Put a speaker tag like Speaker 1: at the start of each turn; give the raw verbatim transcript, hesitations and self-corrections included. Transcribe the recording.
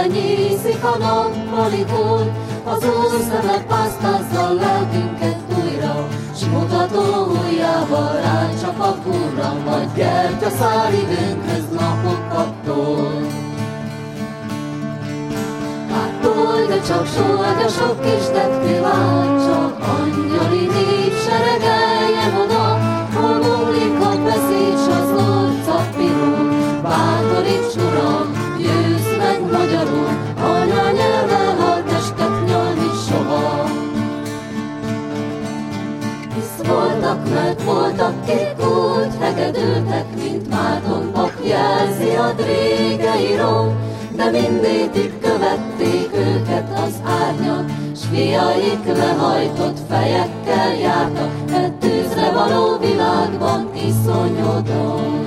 Speaker 1: lenyíszik a nappali hó, az Úr szeme pásztázzal lelkünket újra, s mutató ujjával ráncsak a Úrra, majd gyertyaszál időnkhöz napokat tol. Hát tol, de csak sól, de sok kis tetté csak angyali nép seregeljen oda, hol múlik a beszéd, s az Lord cappirul. Bátoríts, Uram, győzd meg magyarul, anyanyelvvel a testet nyalni soha. Hisz voltak, mert voltak, kik úgy hegedültek, mint Márton pap jelzi a drégei rom, de mindétig követték őket az árnyak, s fiaik lehajtott fejekkel jártak, e tűzre való világban iszonyodom.